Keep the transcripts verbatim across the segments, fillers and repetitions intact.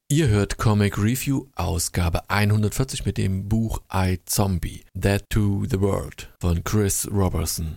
Ihr hört Comic Review, Ausgabe hundertvierzig mit dem Buch iZombie, Dead to the World von Chris Robertson.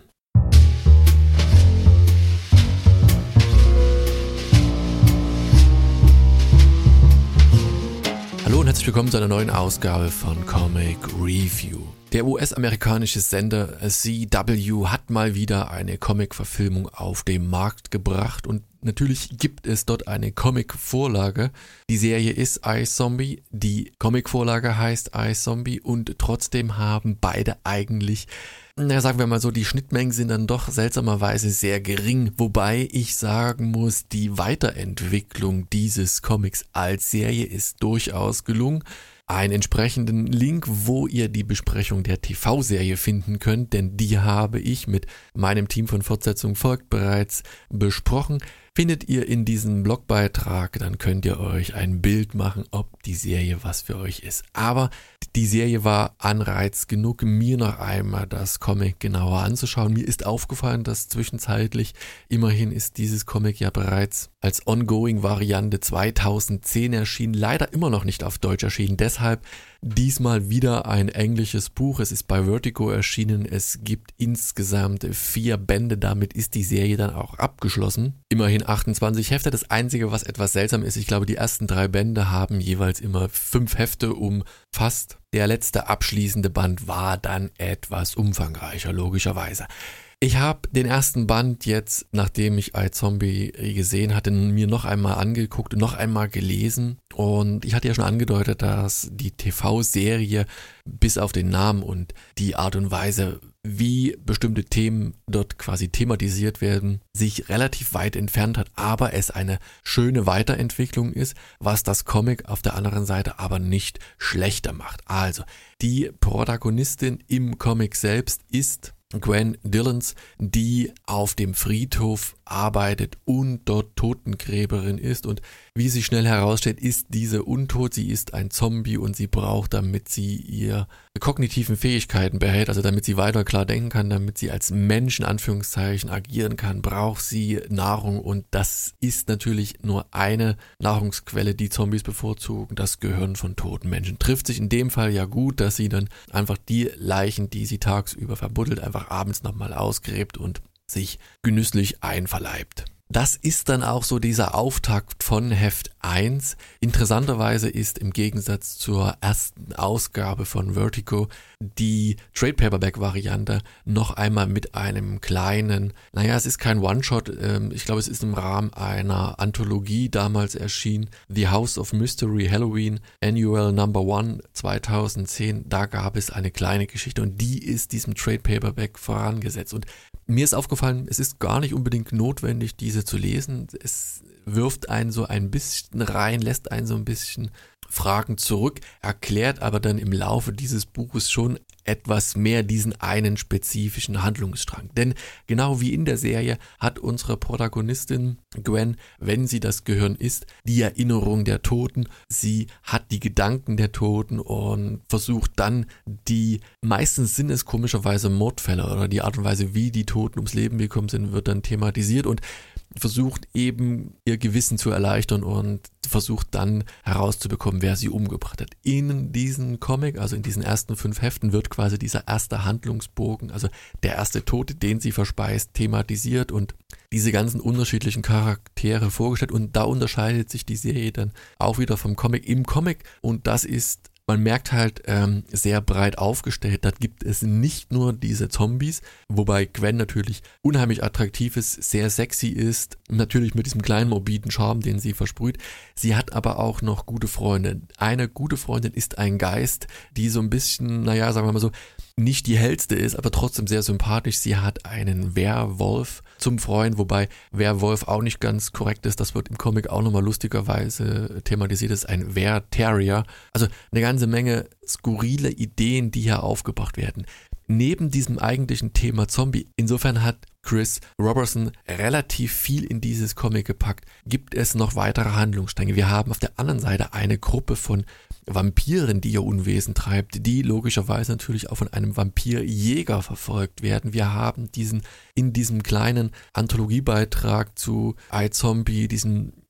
Hallo und herzlich willkommen zu einer neuen Ausgabe von Comic Review. Der U S-amerikanische Sender C W hat mal wieder eine Comic-Verfilmung auf den Markt gebracht und natürlich gibt es dort eine Comic-Vorlage. Die Serie ist iZombie, die Comic-Vorlage heißt iZombie und trotzdem haben beide eigentlich, na sagen wir mal so, die Schnittmengen sind dann doch seltsamerweise sehr gering, wobei ich sagen muss, die Weiterentwicklung dieses Comics als Serie ist durchaus gelungen. Einen entsprechenden Link, wo ihr die Besprechung der T V-Serie finden könnt, denn die habe ich mit meinem Team von Fortsetzung folgt bereits besprochen, findet ihr in diesem Blogbeitrag, dann könnt ihr euch ein Bild machen, ob die Serie was für euch ist. Aber die Serie war Anreiz genug, mir noch einmal das Comic genauer anzuschauen. Mir ist aufgefallen, dass zwischenzeitlich, immerhin ist dieses Comic ja bereits als Ongoing-Variante zweitausendzehn erschienen, leider immer noch nicht auf Deutsch erschienen, deshalb diesmal wieder ein englisches Buch. Es ist bei Vertigo erschienen. Es gibt insgesamt vier Bände. Damit ist die Serie dann auch abgeschlossen. Immerhin achtundzwanzig Hefte. Das Einzige, was etwas seltsam ist, ich glaube, die ersten drei Bände haben jeweils immer fünf Hefte umfasst. Der letzte abschließende Band war dann etwas umfangreicher, logischerweise. Ich habe den ersten Band jetzt, nachdem ich iZombie gesehen hatte, mir noch einmal angeguckt und noch einmal gelesen. Und ich hatte ja schon angedeutet, dass die T V-Serie bis auf den Namen und die Art und Weise, wie bestimmte Themen dort quasi thematisiert werden, sich relativ weit entfernt hat, aber es eine schöne Weiterentwicklung ist, was das Comic auf der anderen Seite aber nicht schlechter macht. Also, die Protagonistin im Comic selbst ist Gwen Dillons, die auf dem Friedhof arbeitet und dort Totengräberin ist, und wie sich schnell herausstellt, ist diese untot, sie ist ein Zombie und sie braucht, damit sie ihre kognitiven Fähigkeiten behält, also damit sie weiter klar denken kann, damit sie als Mensch in Anführungszeichen agieren kann, braucht sie Nahrung, und das ist natürlich nur eine Nahrungsquelle, die Zombies bevorzugen, das Gehirn von toten Menschen. Trifft sich in dem Fall ja gut, dass sie dann einfach die Leichen, die sie tagsüber verbuddelt, einfach abends nochmal ausgräbt und sich genüsslich einverleibt. Das ist dann auch so dieser Auftakt von Heft eins. Interessanterweise ist im Gegensatz zur ersten Ausgabe von Vertigo die Trade Paperback-Variante noch einmal mit einem kleinen, naja, es ist kein One-Shot, ähm, ich glaube, es ist im Rahmen einer Anthologie damals erschienen, The House of Mystery Halloween Annual Number One zweitausendzehn, da gab es eine kleine Geschichte und die ist diesem Trade Paperback vorangesetzt. Und mir ist aufgefallen, es ist gar nicht unbedingt notwendig, diese zu lesen. Es wirft einen so ein bisschen rein, lässt einen so ein bisschen Fragen zurück, erklärt aber dann im Laufe dieses Buches schon etwas mehr diesen einen spezifischen Handlungsstrang. Denn genau wie in der Serie hat unsere Protagonistin Gwen, wenn sie das Gehirn isst, die Erinnerung der Toten. Sie hat die Gedanken der Toten und versucht dann die, meistens sind es komischerweise Mordfälle oder die Art und Weise, wie die Toten ums Leben gekommen sind, wird dann thematisiert und versucht eben ihr Gewissen zu erleichtern und versucht dann herauszubekommen, wer sie umgebracht hat. In diesem Comic, also in diesen ersten fünf Heften, wird quasi dieser erste Handlungsbogen, also der erste Tote, den sie verspeist, thematisiert und diese ganzen unterschiedlichen Charaktere vorgestellt, und da unterscheidet sich die Serie dann auch wieder vom Comic. Im Comic, und das ist, man merkt halt, ähm, sehr breit aufgestellt, da gibt es nicht nur diese Zombies, wobei Gwen natürlich unheimlich attraktiv ist, sehr sexy ist, natürlich mit diesem kleinen morbiden Charme, den sie versprüht. Sie hat aber auch noch gute Freunde. Eine gute Freundin ist ein Geist, die so ein bisschen, naja, sagen wir mal so, nicht die hellste ist, aber trotzdem sehr sympathisch. Sie hat einen Werwolf zum Freund, wobei Werwolf auch nicht ganz korrekt ist. Das wird im Comic auch nochmal lustigerweise thematisiert. Das ist ein Werterrier. Also eine ganze Menge skurrile Ideen, die hier aufgebracht werden. Neben diesem eigentlichen Thema Zombie, insofern hat Chris Robertson relativ viel in dieses Comic gepackt, gibt es noch weitere Handlungsstränge. Wir haben auf der anderen Seite eine Gruppe von Vampiren, die ihr Unwesen treibt, die logischerweise natürlich auch von einem Vampirjäger verfolgt werden. Wir haben diesen in diesem kleinen Anthologiebeitrag zu iZombie, diesen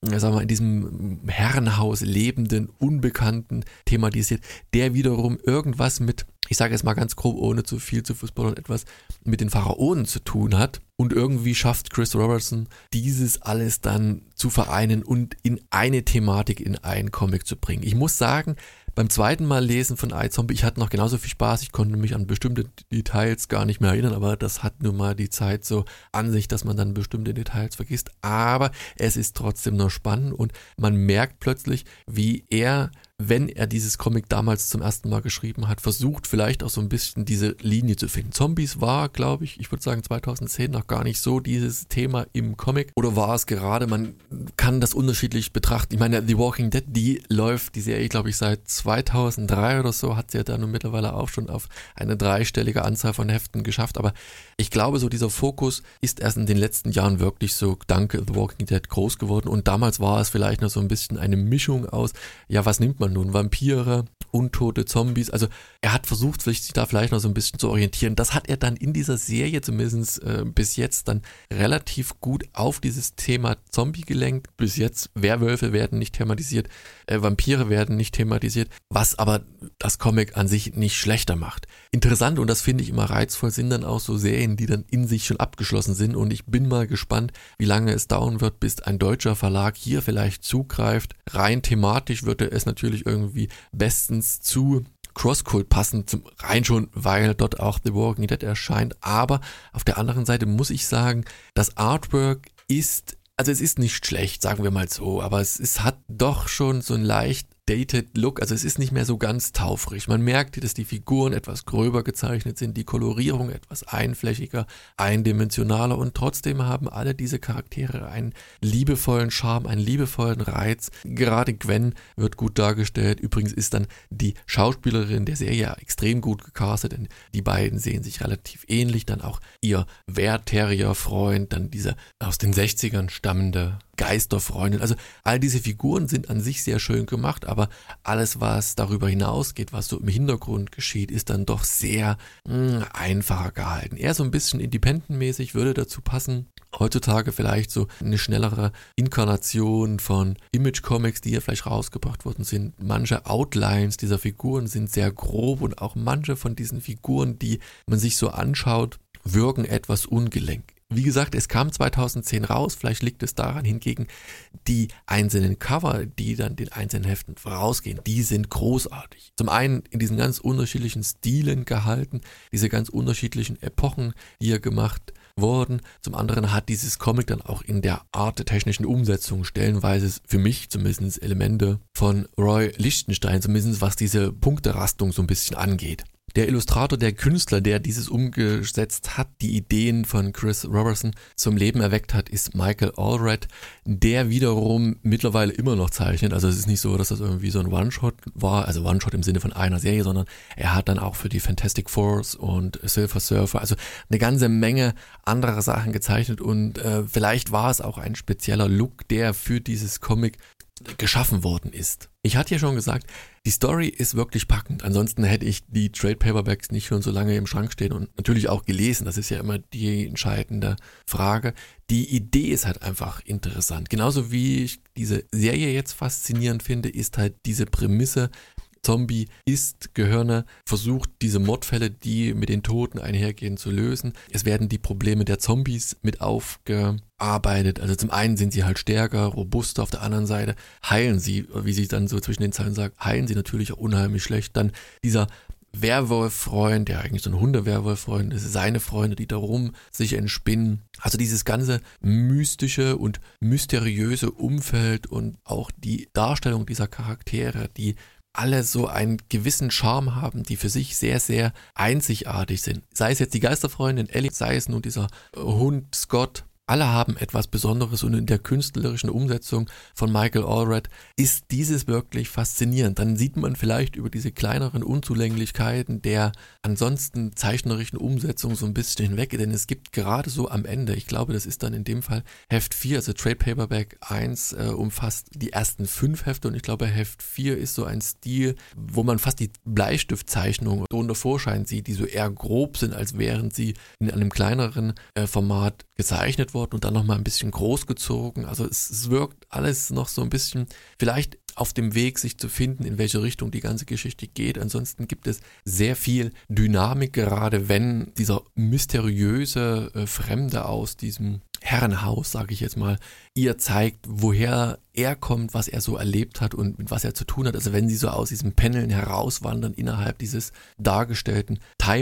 sagen wir mal, in diesem Herrenhaus lebenden Unbekannten thematisiert, der wiederum irgendwas mit, ich sage jetzt mal ganz grob, ohne zu viel zu fußballern, etwas mit den Pharaonen zu tun hat. Und irgendwie schafft Chris Robertson, dieses alles dann zu vereinen und in eine Thematik, in einen Comic zu bringen. Ich muss sagen, beim zweiten Mal lesen von iZombie, ich hatte noch genauso viel Spaß, ich konnte mich an bestimmte Details gar nicht mehr erinnern, aber das hat nun mal die Zeit so an sich, dass man dann bestimmte Details vergisst, aber es ist trotzdem noch spannend und man merkt plötzlich, wie er, wenn er dieses Comic damals zum ersten Mal geschrieben hat, versucht vielleicht auch so ein bisschen diese Linie zu finden. Zombies war, glaube ich, ich würde sagen zweitausendzehn noch gar nicht so dieses Thema im Comic. Oder war es gerade, man kann das unterschiedlich betrachten. Ich meine, The Walking Dead, die läuft, die Serie, glaube ich, seit zweitausenddrei oder so, hat sie ja dann mittlerweile auch schon auf eine dreistellige Anzahl von Heften geschafft. Aber ich glaube, so dieser Fokus ist erst in den letzten Jahren wirklich so dank The Walking Dead groß geworden. Und damals war es vielleicht noch so ein bisschen eine Mischung aus, ja, was nimmt man nun? Vampire, untote Zombies. Also er hat versucht, sich da vielleicht noch so ein bisschen zu orientieren. Das hat er dann in dieser Serie zumindest äh, bis jetzt dann relativ gut auf dieses Thema Zombie gelenkt. Bis jetzt Werwölfe werden nicht thematisiert, äh, Vampire werden nicht thematisiert, was aber das Comic an sich nicht schlechter macht. Interessant, und das finde ich immer reizvoll, sind dann auch so Serien, die dann in sich schon abgeschlossen sind, und ich bin mal gespannt, wie lange es dauern wird, bis ein deutscher Verlag hier vielleicht zugreift. Rein thematisch würde es natürlich irgendwie bestens zu Crosscult passen, zum, rein schon, weil dort auch The Walking Dead erscheint, aber auf der anderen Seite muss ich sagen, das Artwork ist, also es ist nicht schlecht, sagen wir mal so, aber es, es hat doch schon so ein leicht dated Look, also es ist nicht mehr so ganz taufrig. Man merkt, dass die Figuren etwas gröber gezeichnet sind, die Kolorierung etwas einflächiger, eindimensionaler, und trotzdem haben alle diese Charaktere einen liebevollen Charme, einen liebevollen Reiz. Gerade Gwen wird gut dargestellt. Übrigens ist dann die Schauspielerin der Serie extrem gut gecastet, denn die beiden sehen sich relativ ähnlich. Dann auch ihr Wehrterrier-Freund, dann dieser aus den sechzigern stammende Geisterfreundin. Also all diese Figuren sind an sich sehr schön gemacht, aber alles, was darüber hinausgeht, was so im Hintergrund geschieht, ist dann doch sehr mh, einfacher gehalten. Eher so ein bisschen independent-mäßig, würde dazu passen. Heutzutage vielleicht so eine schnellere Inkarnation von Image-Comics, die ja vielleicht rausgebracht worden sind. Manche Outlines dieser Figuren sind sehr grob, und auch manche von diesen Figuren, die man sich so anschaut, wirken etwas ungelenk. Wie gesagt, es kam zweitausendzehn raus, vielleicht liegt es daran. Hingegen die einzelnen Cover, die dann den einzelnen Heften vorausgehen, die sind großartig. Zum einen in diesen ganz unterschiedlichen Stilen gehalten, diese ganz unterschiedlichen Epochen, die hier gemacht wurden. Zum anderen hat dieses Comic dann auch in der Art der technischen Umsetzung stellenweise für mich zumindest Elemente von Roy Lichtenstein, zumindest was diese Punkterastung so ein bisschen angeht. Der Illustrator, der Künstler, der dieses umgesetzt hat, die Ideen von Chris Robertson zum Leben erweckt hat, ist Michael Allred, der wiederum mittlerweile immer noch zeichnet. Also es ist nicht so, dass das irgendwie so ein One-Shot war, also One-Shot im Sinne von einer Serie, sondern er hat dann auch für die Fantastic Fours und Silver Surfer, also eine ganze Menge anderer Sachen gezeichnet, und äh, vielleicht war es auch ein spezieller Look, der für dieses Comic geschaffen worden ist. Ich hatte ja schon gesagt, die Story ist wirklich packend. Ansonsten hätte ich die Trade Paperbacks nicht schon so lange im Schrank stehen und natürlich auch gelesen. Das ist ja immer die entscheidende Frage. Die Idee ist halt einfach interessant. Genauso wie ich diese Serie jetzt faszinierend finde, ist halt diese Prämisse: Zombie isst Gehirne, versucht diese Mordfälle, die mit den Toten einhergehen, zu lösen. Es werden die Probleme der Zombies mit aufgearbeitet. Also zum einen sind sie halt stärker, robuster, auf der anderen Seite heilen sie, wie sie dann so zwischen den Zeilen sagt, heilen sie natürlich auch unheimlich schlecht. Dann dieser Werwolf-Freund, der eigentlich so ein Hunde-Werwolf-Freund ist, seine Freunde, die darum sich entspinnen. Also dieses ganze mystische und mysteriöse Umfeld und auch die Darstellung dieser Charaktere, die alle so einen gewissen Charme haben, die für sich sehr, sehr einzigartig sind. Sei es jetzt die Geisterfreundin Ellie, sei es nun dieser Hund Scott. Alle haben etwas Besonderes, und in der künstlerischen Umsetzung von Michael Allred ist dieses wirklich faszinierend. Dann sieht man vielleicht über diese kleineren Unzulänglichkeiten der ansonsten zeichnerischen Umsetzung so ein bisschen hinweg, denn es gibt gerade so am Ende, ich glaube, das ist dann in dem Fall Heft vier, also Trade Paperback eins äh, umfasst die ersten fünf Hefte, und ich glaube Heft vier ist so ein Stil, wo man fast die Bleistiftzeichnungen unter Vorschein sieht, die so eher grob sind, als wären sie in einem kleineren äh, Format gezeichnet worden. worden und dann nochmal ein bisschen großgezogen. Also es, es wirkt alles noch so ein bisschen, vielleicht auf dem Weg, sich zu finden, in welche Richtung die ganze Geschichte geht. Ansonsten gibt es sehr viel Dynamik, gerade wenn dieser mysteriöse äh, Fremde aus diesem Herrenhaus, sage ich jetzt mal, ihr zeigt, woher er kommt, was er so erlebt hat und mit was er zu tun hat. Also wenn sie so aus diesem Paneln herauswandern innerhalb dieses dargestellten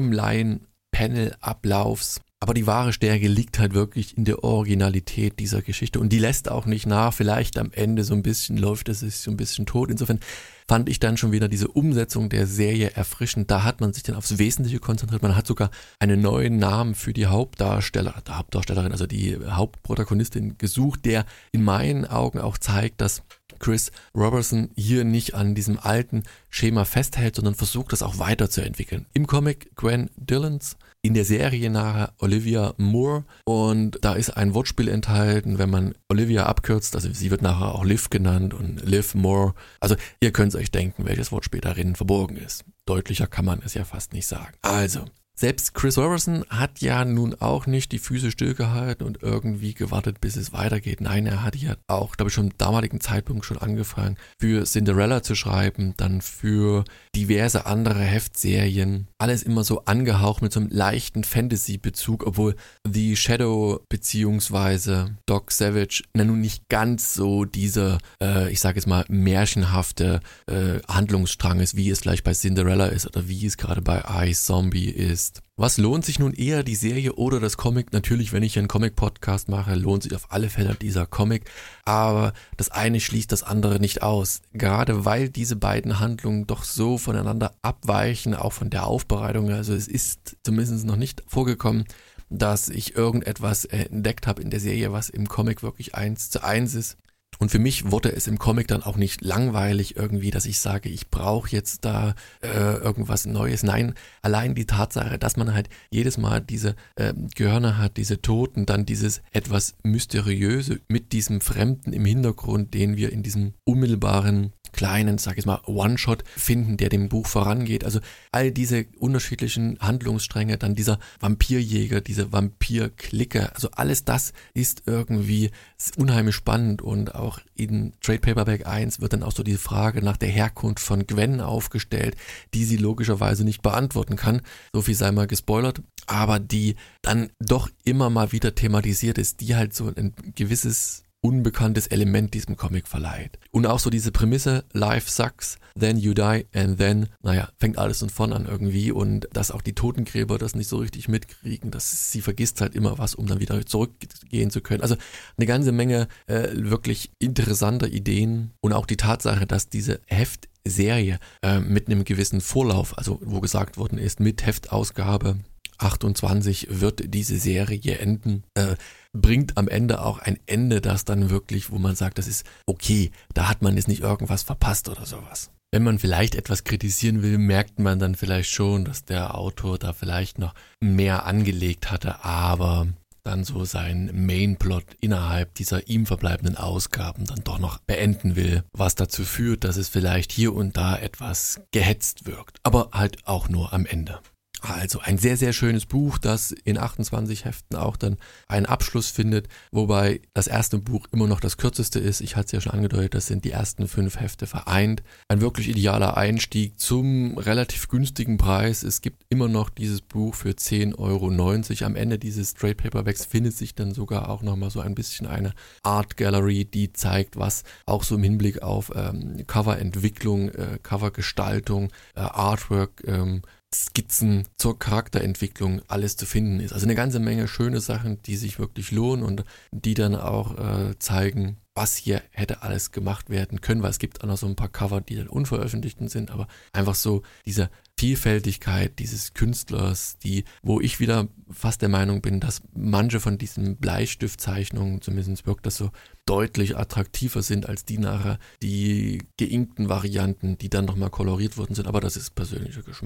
Timeline-Panel-Ablaufs. Aber die wahre Stärke liegt halt wirklich in der Originalität dieser Geschichte und die lässt auch nicht nach. Vielleicht am Ende so ein bisschen läuft es sich so ein bisschen tot. Insofern fand ich dann schon wieder diese Umsetzung der Serie erfrischend. Da hat man sich dann aufs Wesentliche konzentriert. Man hat sogar einen neuen Namen für die Hauptdarsteller, die Hauptdarstellerin, also die Hauptprotagonistin gesucht, der in meinen Augen auch zeigt, dass Chris Robertson hier nicht an diesem alten Schema festhält, sondern versucht, das auch weiterzuentwickeln. Im Comic Gwen Dillons, in der Serie nachher Olivia Moore und da ist ein Wortspiel enthalten, wenn man Olivia abkürzt, also sie wird nachher auch Liv genannt und Liv Moore. Also ihr könnt euch denken, welches Wortspiel darin verborgen ist. Deutlicher kann man es ja fast nicht sagen. Also, selbst Chris Robertson hat ja nun auch nicht die Füße stillgehalten und irgendwie gewartet, bis es weitergeht. Nein, er hat ja auch, glaube ich, schon zum damaligen Zeitpunkt schon angefangen, für Cinderella zu schreiben, dann für diverse andere Heftserien. Alles immer so angehaucht mit so einem leichten Fantasy-Bezug, obwohl The Shadow beziehungsweise Doc Savage na nun nicht ganz so dieser, äh, ich sage jetzt mal, märchenhafte äh, Handlungsstrang ist, wie es gleich bei Cinderella ist oder wie es gerade bei iZombie ist. Was lohnt sich nun eher, die Serie oder das Comic? Natürlich, wenn ich einen Comic-Podcast mache, lohnt sich auf alle Fälle dieser Comic, aber das eine schließt das andere nicht aus. Gerade weil diese beiden Handlungen doch so voneinander abweichen, auch von der Aufbereitung, also es ist zumindest noch nicht vorgekommen, dass ich irgendetwas entdeckt habe in der Serie, was im Comic wirklich eins zu eins ist. Und für mich wurde es im Comic dann auch nicht langweilig irgendwie, dass ich sage, ich brauche jetzt da äh, irgendwas Neues. Nein, allein die Tatsache, dass man halt jedes Mal diese äh, Gehörner hat, diese Toten, dann dieses etwas Mysteriöse mit diesem Fremden im Hintergrund, den wir in diesem unmittelbaren kleinen, sag ich mal, One-Shot finden, der dem Buch vorangeht. Also all diese unterschiedlichen Handlungsstränge, dann dieser Vampirjäger, diese Vampirklicke, also alles das ist irgendwie unheimlich spannend und auch in Trade Paperback eins wird dann auch so die Frage nach der Herkunft von Gwen aufgestellt, die sie logischerweise nicht beantworten kann. So viel sei mal gespoilert, aber die dann doch immer mal wieder thematisiert ist, die halt so ein gewisses unbekanntes Element diesem Comic verleiht. Und auch so diese Prämisse, life sucks, then you die and then, naja, fängt alles von vorn an irgendwie und dass auch die Totengräber das nicht so richtig mitkriegen, dass sie vergisst halt immer was, um dann wieder zurückgehen zu können. Also eine ganze Menge äh, wirklich interessanter Ideen und auch die Tatsache, dass diese Heftserie äh, mit einem gewissen Vorlauf, also wo gesagt worden ist, mit Heftausgabe achtundzwanzig wird diese Serie enden, äh, bringt am Ende auch ein Ende, das dann wirklich, wo man sagt, das ist okay, da hat man jetzt nicht irgendwas verpasst oder sowas. Wenn man vielleicht etwas kritisieren will, merkt man dann vielleicht schon, dass der Autor da vielleicht noch mehr angelegt hatte, aber dann so seinen Mainplot innerhalb dieser ihm verbleibenden Ausgaben dann doch noch beenden will, was dazu führt, dass es vielleicht hier und da etwas gehetzt wirkt, aber halt auch nur am Ende. Also ein sehr, sehr schönes Buch, das in achtundzwanzig Heften auch dann einen Abschluss findet, wobei das erste Buch immer noch das kürzeste ist. Ich hatte es ja schon angedeutet, das sind die ersten fünf Hefte vereint. Ein wirklich idealer Einstieg zum relativ günstigen Preis. Es gibt immer noch dieses Buch für zehn Euro neunzig. Am Ende dieses Trade Paperbacks findet sich dann sogar auch nochmal so ein bisschen eine Art Gallery, die zeigt, was auch so im Hinblick auf ähm, Coverentwicklung, äh, Covergestaltung, äh, Artwork, ähm, Skizzen zur Charakterentwicklung alles zu finden ist. Also eine ganze Menge schöne Sachen, die sich wirklich lohnen und die dann auch äh, zeigen, was hier hätte alles gemacht werden können, weil es gibt auch noch so ein paar Cover, die dann unveröffentlicht sind, aber einfach so diese Vielfältigkeit dieses Künstlers, die, wo ich wieder fast der Meinung bin, dass manche von diesen Bleistiftzeichnungen, zumindest wirkt das so, deutlich attraktiver sind als die nachher, die geinkten Varianten, die dann nochmal koloriert worden sind, aber das ist persönlicher Geschmack.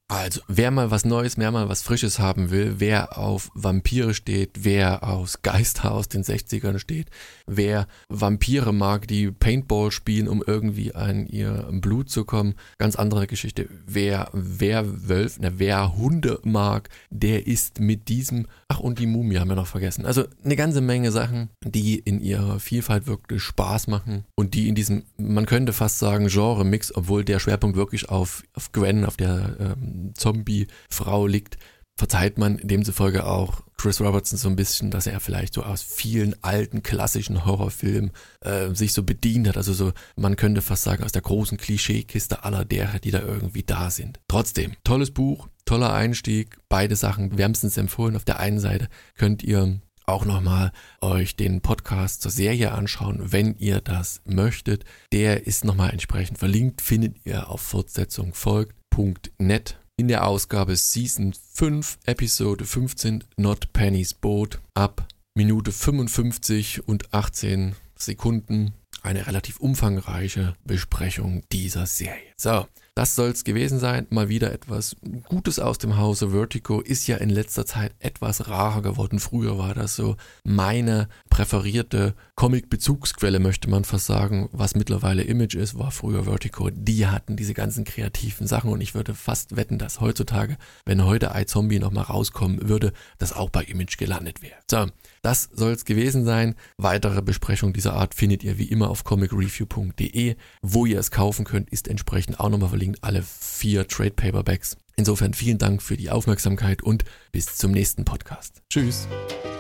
Also, wer mal was Neues, wer mal was Frisches haben will, wer auf Vampire steht, wer aus Geister aus den sechzigern steht, wer Vampire mag, die Paintball spielen, um irgendwie an ihr Blut zu kommen, ganz andere Geschichte. Wer Werwölfe, ne, wer Hunde mag, der ist mit diesem, ach und die Mumie haben wir noch vergessen. Also eine ganze Menge Sachen, die in ihrer Vielfalt wirklich Spaß machen und die in diesem, man könnte fast sagen, Genre-Mix, obwohl der Schwerpunkt wirklich auf, auf Gwen, auf der ähm, Zombie-Frau liegt, verzeiht man demzufolge auch Chris Robertson so ein bisschen, dass er vielleicht so aus vielen alten klassischen Horrorfilmen äh, sich so bedient hat. Also so, man könnte fast sagen, aus der großen Klischeekiste aller derer, die da irgendwie da sind. Trotzdem, tolles Buch, toller Einstieg, beide Sachen wärmstens empfohlen. Auf der einen Seite könnt ihr auch nochmal euch den Podcast zur Serie anschauen, wenn ihr das möchtet. Der ist nochmal entsprechend verlinkt, findet ihr auf Fortsetzung folgt punkt net. In der Ausgabe Season fünf, Episode fünfzehn, Not Penny's Boat, ab Minute fünfundfünfzig und achtzehn Sekunden eine relativ umfangreiche Besprechung dieser Serie. So, das soll's gewesen sein. Mal wieder etwas Gutes aus dem Hause Vertigo. Ist ja in letzter Zeit etwas rarer geworden. Früher war das so meine präferierte Comic-Bezugsquelle, möchte man fast sagen. Was mittlerweile Image ist, war früher Vertigo. Die hatten diese ganzen kreativen Sachen und ich würde fast wetten, dass heutzutage, wenn heute iZombie nochmal rauskommen würde, das auch bei Image gelandet wäre. So, das soll's gewesen sein. Weitere Besprechungen dieser Art findet ihr wie immer auf comic review punkt de. Wo ihr es kaufen könnt, ist entsprechend auch nochmal verlinkt. Alle vier Trade Paperbacks. Insofern vielen Dank für die Aufmerksamkeit und bis zum nächsten Podcast. Tschüss.